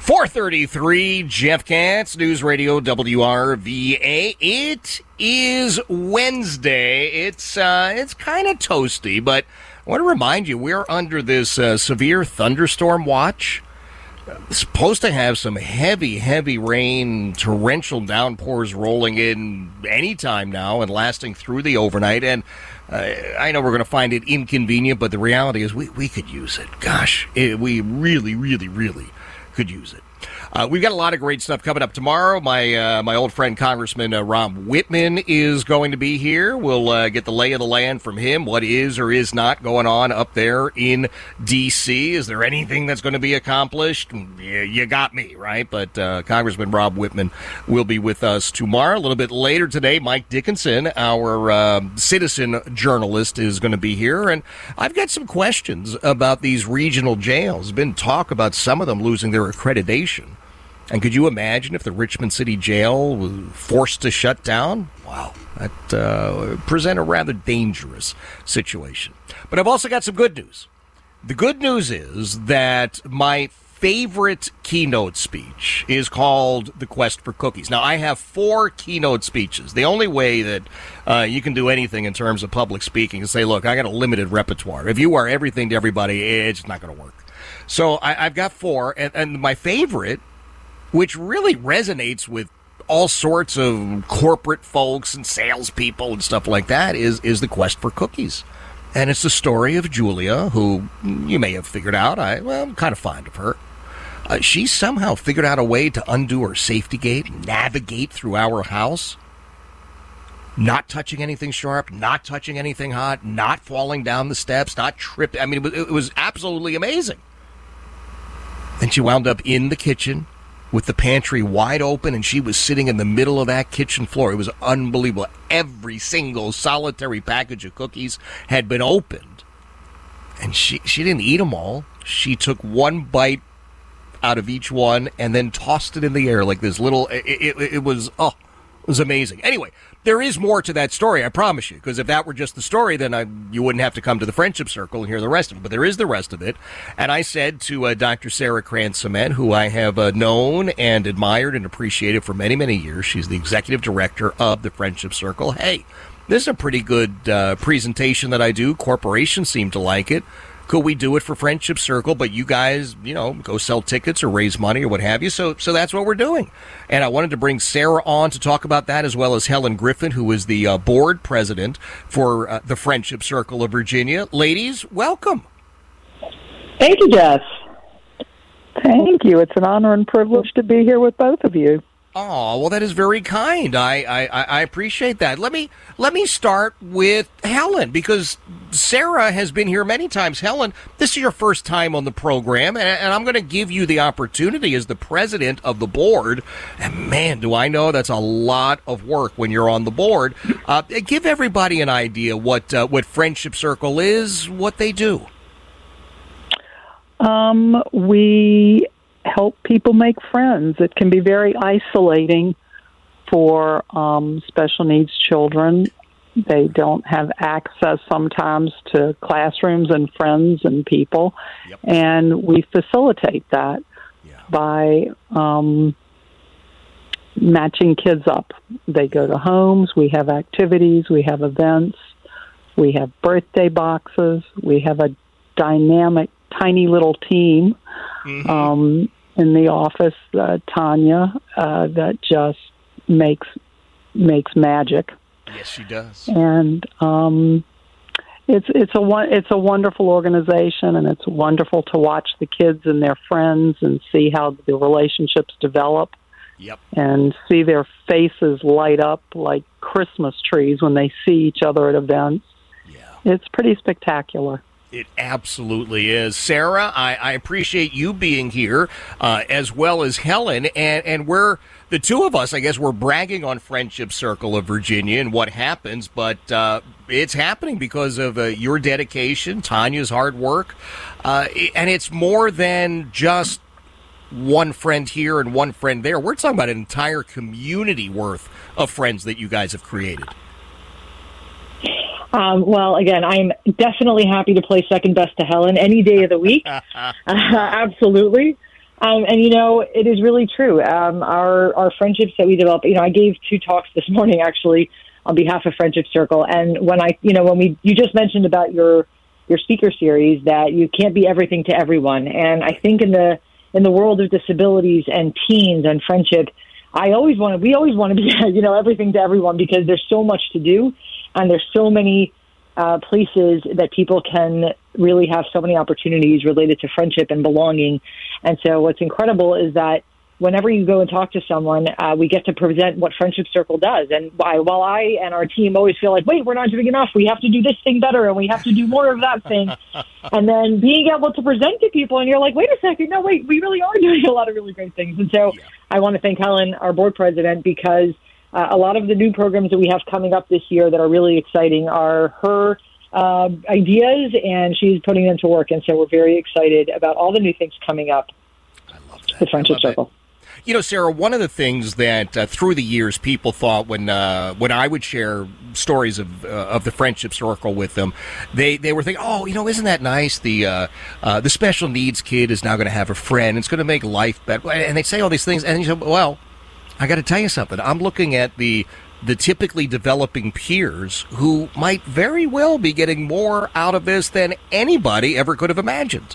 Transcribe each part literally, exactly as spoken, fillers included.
four thirty-three, Jeff Katz, News Radio W R V A. It is Wednesday. It's uh, it's kind of toasty, but I want to remind you, we're under this uh, severe thunderstorm watch. Supposed to have some heavy, heavy rain, torrential downpours rolling in anytime now and lasting through the overnight. And uh, I know we're going to find it inconvenient, but the reality is we, we could use it. Gosh, it, we really, really, really could use it. Uh, we've got a lot of great stuff coming up tomorrow. My uh, my old friend Congressman uh, Rob Whitman is going to be here. We'll uh, get the lay of the land from him. What is or is not going on up there in D C? Is there anything that's going to be accomplished? Yeah, you got me, right? But uh, Congressman Rob Whitman will be with us tomorrow. A little bit later today, Mike Dickinson, our uh, citizen journalist, is going to be here. And I've got some questions about these regional jails. There's been talk about some of them losing their accreditation. And could you imagine if the Richmond City Jail was forced to shut down? Wow, that uh, present a rather dangerous situation. But I've also got some good news. The good news is that my favorite keynote speech is called The Quest for Cookies. Now, I have four keynote speeches. The only way that uh, you can do anything in terms of public speaking is say, look, I got a limited repertoire. If you are everything to everybody, it's not going to work. So I, I've got four, and, and my favorite, which really resonates with all sorts of corporate folks and salespeople and stuff like that, is, is The Quest for Cookies. And it's the story of Julia, who you may have figured out. I, well, I'm kind of fond of her. Uh, she somehow figured out a way to undo her safety gate, navigate through our house, not touching anything sharp, not touching anything hot, not falling down the steps, not tripping. I mean, it was, it was absolutely amazing. Then she wound up in the kitchen with the pantry wide open, and she was sitting in the middle of that kitchen floor. It was unbelievable. Every single solitary package of cookies had been opened, and she, she didn't eat them all. She took one bite out of each one and then tossed it in the air like this little, it, it, it was, oh, it was amazing. Anyway, there is more to that story, I promise you, because if that were just the story, then I, you wouldn't have to come to the Friendship Circle and hear the rest of it. But there is the rest of it. And I said to uh, Doctor Sarah Krantz-Cement, who I have uh, known and admired and appreciated for many, many years, she's the executive director of the Friendship Circle, hey, this is a pretty good uh, presentation that I do. Corporations seem to like it. Could we do it for Friendship Circle, but you guys, you know, go sell tickets or raise money or what have you? So so that's what we're doing. And I wanted to bring Sarah on to talk about that, as well as Helen Griffin, who is the uh, board president for uh, the Friendship Circle of Virginia. Ladies, welcome. Thank you, Jeff. Thank you. It's an honor and privilege to be here with both of you. Oh, well, that is very kind. I, I, I appreciate that. Let me let me start with Helen, because Sarah has been here many times. Helen, this is your first time on the program, and, and I'm going to give you the opportunity as the president of the board. And, man, do I know that's a lot of work when you're on the board. Uh, give everybody an idea what uh, what Friendship Circle is, what they do. Um, we help people make friends. It can be very isolating for um, special needs children. They don't have access sometimes to classrooms and friends and people. Yep. And we facilitate that yeah. by um, matching kids up. They go to homes. We have activities. We have events. We have birthday boxes. We have a dynamic, tiny little team mm-hmm. um, in the office, uh, Tanya, uh, that just makes makes magic. Yes, she does. And um, it's it's a it's a wonderful organization, and it's wonderful to watch the kids and their friends and see how the relationships develop. Yep. And see their faces light up like Christmas trees when they see each other at events. Yeah. It's pretty spectacular. It absolutely is. Sarah, I, I appreciate you being here, uh, as well as Helen. And, and we're, the two of us, I guess, we're bragging on Friendship Circle of Virginia and what happens, but uh, it's happening because of uh, your dedication, Tanya's hard work. Uh, and it's more than just one friend here and one friend there. We're talking about an entire community worth of friends that you guys have created. Um, well, again, I'm definitely happy to play second best to Helen any day of the week. uh, absolutely. Um, and, you know, it is really true. Um, our, our friendships that we develop, you know, I gave two talks this morning, actually, on behalf of Friendship Circle. And when I, you know, when we, you just mentioned about your, your speaker series that you can't be everything to everyone. And I think in the, in the world of disabilities and teens and friendship, I always want to, we always want to be, you know, everything to everyone because there's so much to do and there's so many uh, places that people can really have so many opportunities related to friendship and belonging. And so what's incredible is that whenever you go and talk to someone, uh, we get to present what Friendship Circle does. And while, while I and our team always feel like, wait, we're not doing enough, we have to do this thing better and we have to do more of that thing. And then being able to present to people and you're like, wait a second, no, wait, we really are doing a lot of really great things. And so yeah. I want to thank Helen, our board president, because uh, a lot of the new programs that we have coming up this year that are really exciting are her uh, ideas, and she's putting them to work. And so we're very excited about all the new things coming up with Friendship Circle. You know, Sarah, one of the things that uh, through the years people thought when uh, when I would share stories of uh, of the Friendship Circle with them, they, they were thinking, oh, you know, isn't that nice? The uh, uh, the special needs kid is now going to have a friend. It's going to make life better. And they say all these things. And you say, well, I got to tell you something. I'm looking at the the typically developing peers who might very well be getting more out of this than anybody ever could have imagined.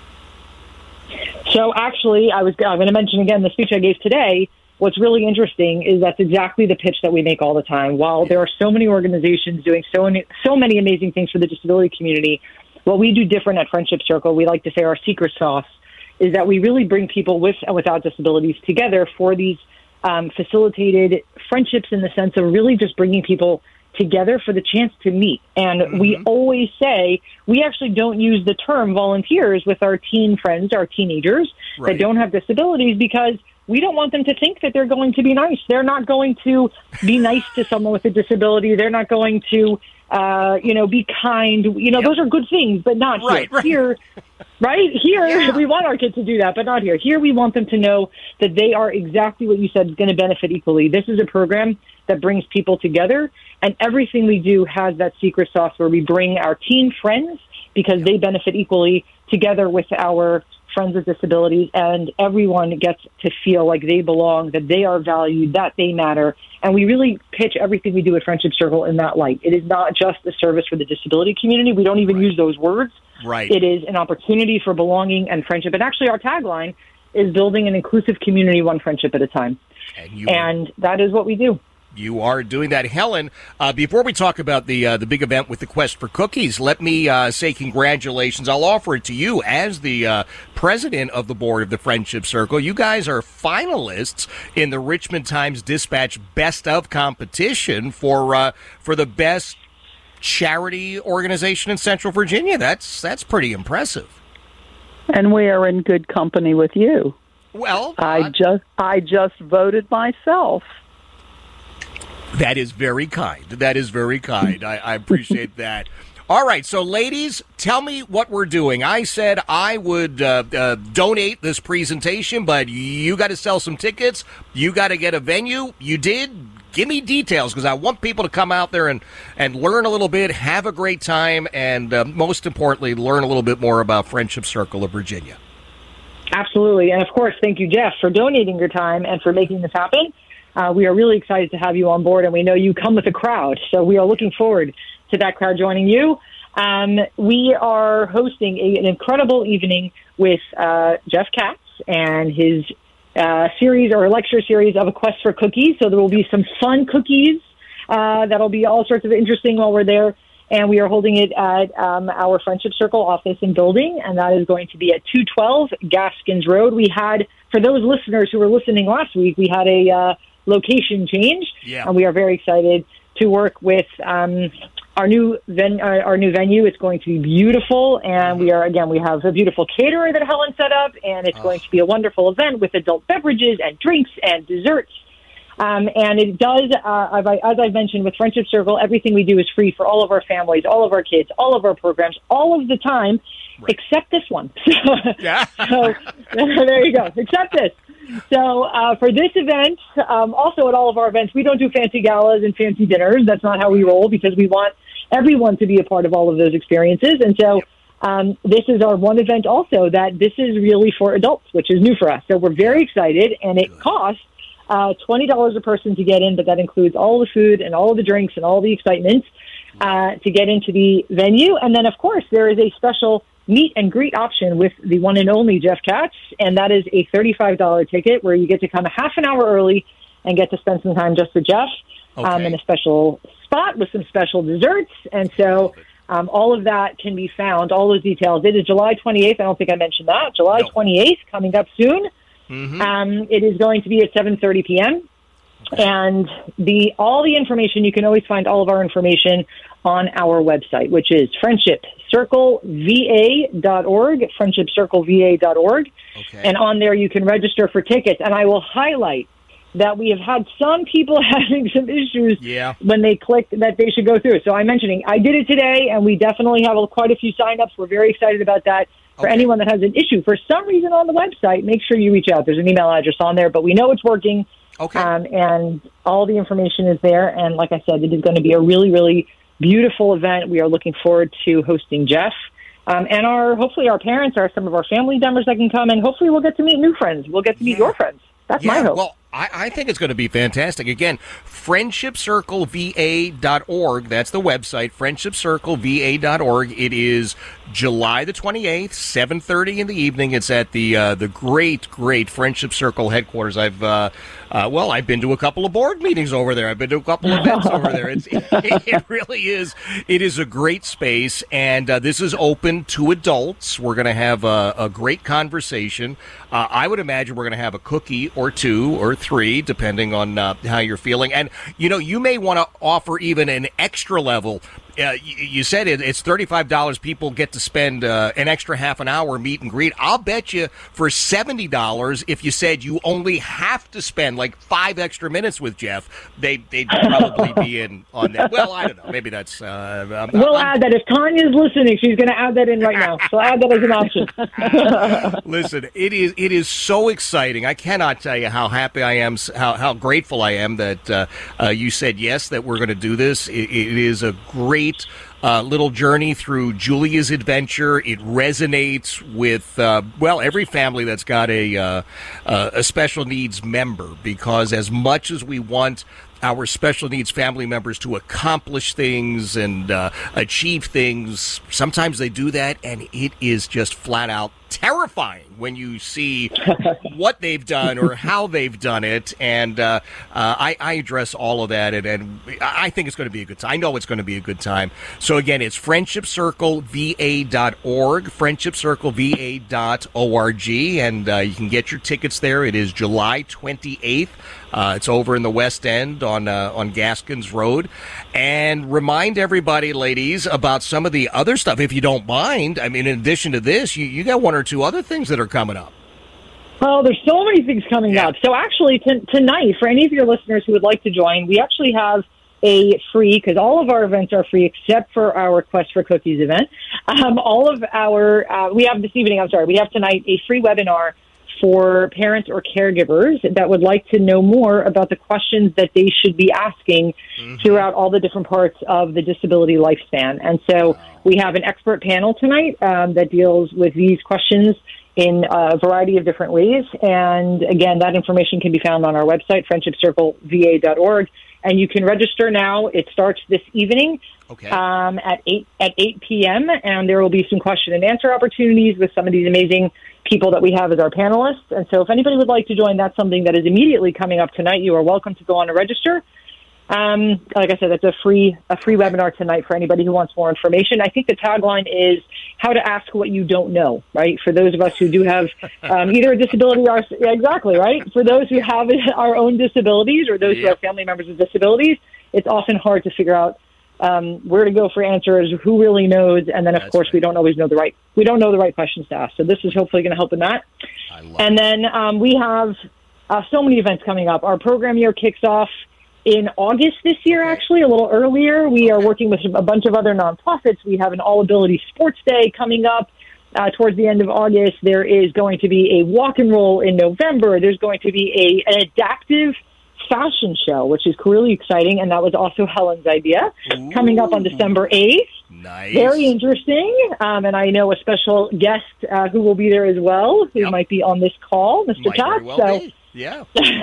So actually, I was I'm going to mention again the speech I gave today. What's really interesting is that's exactly the pitch that we make all the time. While there are so many organizations doing so many, so many amazing things for the disability community, what we do different at Friendship Circle, we like to say our secret sauce, is that we really bring people with and without disabilities together for these um, facilitated friendships in the sense of really just bringing people together for the chance to meet. And mm-hmm. we always say, we actually don't use the term volunteers with our teen friends, our teenagers right. that don't have disabilities, because we don't want them to think that they're going to be nice. They're not going to be nice to someone with a disability. They're not going to, uh, you know, be kind. You know, yep. those are good things, but not right, here. Right. Here, right? Here, yeah. we want our kids to do that, but not here. Here, we want them to know that they are exactly what you said is going to benefit equally. This is a program that brings people together, and everything we do has that secret sauce where we bring our teen friends because they benefit equally together with our friends with disabilities, and everyone gets to feel like they belong, that they are valued, that they matter. And we really pitch everything we do at Friendship Circle in that light. It is not just a service for the disability community. We don't even right. use those words. Right. It is an opportunity for belonging and friendship. And actually, our tagline is building an inclusive community one friendship at a time. And, you and that is what we do. You are doing that. Helen, uh, before we talk about the uh, the big event with the Quest for Cookies, let me uh, say congratulations. I'll offer it to you as the uh, president of the board of the Friendship Circle. You guys are finalists in the Richmond Times-Dispatch Best of competition for uh, for the best charity organization in Central Virginia. That's that's pretty impressive. And we are in good company with you. Well, I uh, just I just voted myself. That is very kind. That is very kind. I, I appreciate that. All right, so ladies, tell me what we're doing. I said I would uh, uh, donate this presentation, but you got to sell some tickets. You got to get a venue. You did. Give me details, because I want people to come out there and, and learn a little bit, have a great time, and uh, most importantly, learn a little bit more about Friendship Circle of Virginia. Absolutely. And, of course, thank you, Jeff, for donating your time and for making this happen. Uh, we are really excited to have you on board, and we know you come with a crowd, so we are looking forward to that crowd joining you. Um, we are hosting a, an incredible evening with uh, Jeff Katz and his uh, series or lecture series of A Quest for Cookies. So there will be some fun cookies uh, that'll be all sorts of interesting while we're there. And we are holding it at um, our Friendship Circle office and building, and that is going to be at two twelve Gaskins Road. We had, for those listeners who were listening last week, we had a uh, location change, yeah. and we are very excited to work with um, our new ven- uh, our new venue. It's going to be beautiful, and we are again we have a beautiful caterer that Helen set up, and it's oh. going to be a wonderful event with adult beverages and drinks and desserts. Um, and it does, uh, as I've mentioned, with Friendship Circle, everything we do is free for all of our families, all of our kids, all of our programs, all of the time, right. except this one. Yeah. So there you go, except this. So uh, for this event, um, also at all of our events, we don't do fancy galas and fancy dinners. That's not how we roll, because we want everyone to be a part of all of those experiences. And so Um, this is our one event also that this is really for adults, which is new for us. So we're very excited, and it costs uh, twenty dollars a person to get in, but that includes all the food and all the drinks and all the excitement uh, to get into the venue. And then, of course, there is a special meet and greet option with the one and only Jeff Katz, and that is a thirty-five dollars ticket where you get to come a half an hour early and get to spend some time just with Jeff okay. um, in a special spot with some special desserts. And so um, all of that can be found, all those details. It is July twenty-eighth. I don't think I mentioned that. July no. twenty-eighth, coming up soon. Mm-hmm. Um, it is going to be at seven thirty p.m. Okay. And the all the information, you can always find all of our information on our website, which is friendship circle v a dot org, friendship circle v a dot org. Okay. And on there, you can register for tickets. And I will highlight that we have had some people having some issues yeah. when they click that they should go through. So I'm mentioning I did it today, and we definitely have a, quite a few signups. We're very excited about that. For okay. anyone that has an issue for some reason on the website, make sure you reach out. There's an email address on there, but we know it's working. Okay. Um, and all the information is there. And like I said, it is going to be a really, really beautiful event. We are looking forward to hosting Jeff. Um, and our hopefully our parents are some of our family members that can come, and hopefully we'll get to meet new friends. We'll get to meet yeah. your friends. That's yeah, my hope. Well, I, I think it's going to be fantastic. Again, friendship circle v a dot org. That's the website, friendship circle v a dot org. It is July the twenty-eighth, seven thirty in the evening. It's at the uh, the great, great Friendship Circle headquarters. I've, uh, uh, well, I've been to a couple of board meetings over there. I've been to a couple of events over there. It's, it, it really is. It is a great space, and uh, this is open to adults. We're going to have a, a great conversation. Uh, I would imagine we're going to have a cookie or two or three, depending on uh, how you're feeling. And, you know, you may want to offer even an extra level. Uh, you, you said it, it's thirty-five dollars. People get to spend uh, an extra half an hour meet and greet. I'll bet you for seventy dollars, if you said you only have to spend like five extra minutes with Jeff, they, they'd probably be in on that. Well, I don't know. Maybe that's... Uh, I'm, we'll I'm, add that. If Tanya's listening, she's going to add that in right now. So add that as an option. Listen, it is it is so exciting. I cannot tell you how happy I am, how, how grateful I am that uh, uh, you said yes, that we're going to do this. It, it is a great Uh, little journey through Julia's adventure. It resonates with, uh, well, every family that's got a, uh, uh, a special needs member, because as much as we want our special needs family members to accomplish things and uh, achieve things, sometimes they do that, and it is just flat out terrifying when you see what they've done or how they've done it. And uh, uh, I, I address all of that, and, and I think it's going to be a good time. I know it's going to be a good time. So again, it's friendship circle v a dot org, friendship circle v a dot org, and uh, you can get your tickets there. It is July twenty-eighth. Uh, it's over in the West End on uh, on Gaskins Road. And remind everybody, ladies, about some of the other stuff, if you don't mind. I mean, in addition to this, you, you got one or two other things that are coming up. Well, there's so many things coming yeah. up. So actually, t- tonight, for any of your listeners who would like to join, we actually have a free, because all of our events are free except for our Quest for Cookies event. Um, all of our, uh, we have this evening, I'm sorry, we have tonight a free webinar for parents or caregivers that would like to know more about the questions that they should be asking mm-hmm. throughout all the different parts of the disability lifespan. And so wow. we have an expert panel tonight um, that deals with these questions in a variety of different ways. And again, that information can be found on our website, friendship circle v a dot org. And you can register now. It starts this evening okay. um, at eight at eight p.m. And there will be some question and answer opportunities with some of these amazing people that we have as our panelists. And so if anybody would like to join, that's something that is immediately coming up tonight. You are welcome to go on and register. Um, like I said, it's a free a free webinar tonight for anybody who wants more information. I think the tagline is how to ask what you don't know, right? For those of us who do have um, either a disability or... Yeah, exactly, right? For those who have our own disabilities or those yep. who have family members with disabilities, it's often hard to figure out um, where to go for answers, who really knows, and then, of That's course, right. we don't always know the right... We don't know the right questions to ask. So this is hopefully going to help in that. I love and it. then um, we have uh, so many events coming up. Our program year kicks off in August this year, actually, a little earlier. We are working with a bunch of other nonprofits. We have an all-ability sports day coming up uh, towards the end of August. There is going to be a walk and roll in November. There's going to be a an adaptive fashion show, which is really exciting. And that was also Helen's idea. Ooh. Coming up on December eighth. Nice. Very interesting. Um, and I know a special guest uh, who will be there as well, who yep. might be on this call, Mister Todd. Well so, be. Yeah.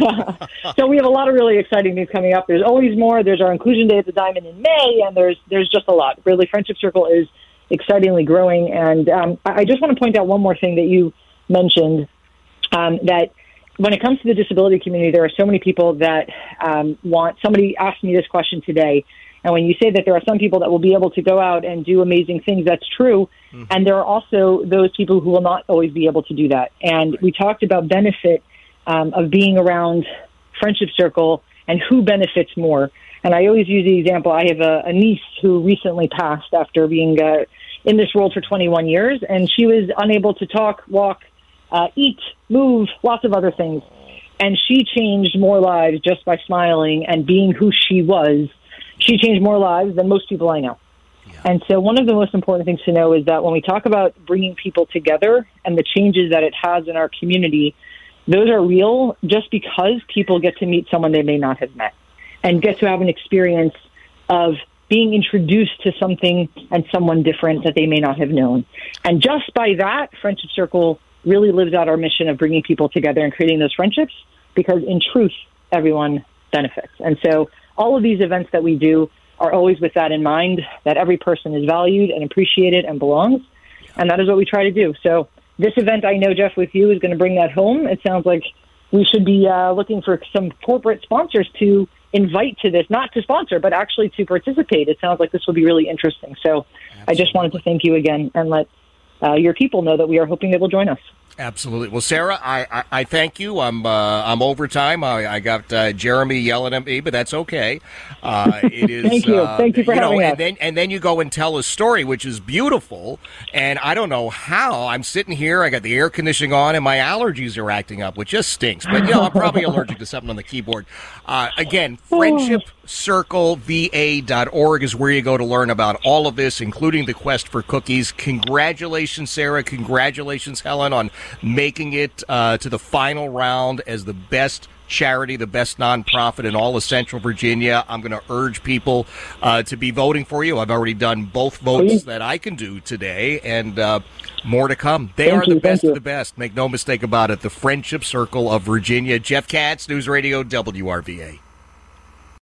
So we have a lot of really exciting news coming up. There's always more. There's our Inclusion Day at the Diamond in May, and there's there's just a lot. Really, Friendship Circle is excitingly growing. And um, I just want to point out one more thing that you mentioned, um, that when it comes to the disability community, there are so many people that um, want, somebody asked me this question today, and when you say that there are some people that will be able to go out and do amazing things, that's true. Mm-hmm. And there are also those people who will not always be able to do that. And right. we talked about benefit um, of being around Friendship Circle and who benefits more. And I always use the example, I have a, a niece who recently passed after being uh, in this world for twenty-one years, and she was unable to talk, walk, uh, eat, move, lots of other things. And she changed more lives just by smiling and being who she was. She changed more lives than most people I know. Yeah. And so one of the most important things to know is that when we talk about bringing people together and the changes that it has in our community, those are real just because people get to meet someone they may not have met and get to have an experience of being introduced to something and someone different that they may not have known. And just by that, Friendship Circle really lives out our mission of bringing people together and creating those friendships, because in truth, everyone benefits. And so all of these events that we do are always with that in mind, that every person is valued and appreciated and belongs. And that is what we try to do. So this event, I know, Jeff, with you is going to bring that home. It sounds like we should be uh, looking for some corporate sponsors to invite to this, not to sponsor, but actually to participate. It sounds like this will be really interesting. So Absolutely. I just wanted to thank you again and let uh, your people know that we are hoping they will join us. Absolutely. Well, Sarah, I, I, I thank you. I'm uh, I'm over time. I, I got uh, Jeremy yelling at me, but that's okay. Uh, it is. Thank you. Uh, Thank you for you having know, us. And then and then you go and tell a story, which is beautiful. And I don't know how I'm sitting here. I got the air conditioning on, and my allergies are acting up, which just stinks. But you know, I'm probably allergic to something on the keyboard. Uh, again, friendship circle v a dot org is where you go to learn about all of this, including the quest for cookies. Congratulations, Sarah. Congratulations, Helen, on making it uh, to the final round as the best charity, the best nonprofit in all of Central Virginia. I'm going to urge people uh, to be voting for you. I've already done both votes that I can do today, and uh, more to come. They thank are you, the best of the best. Make no mistake about it. The Friendship Circle of Virginia. Jeff Katz, News Radio W R V A.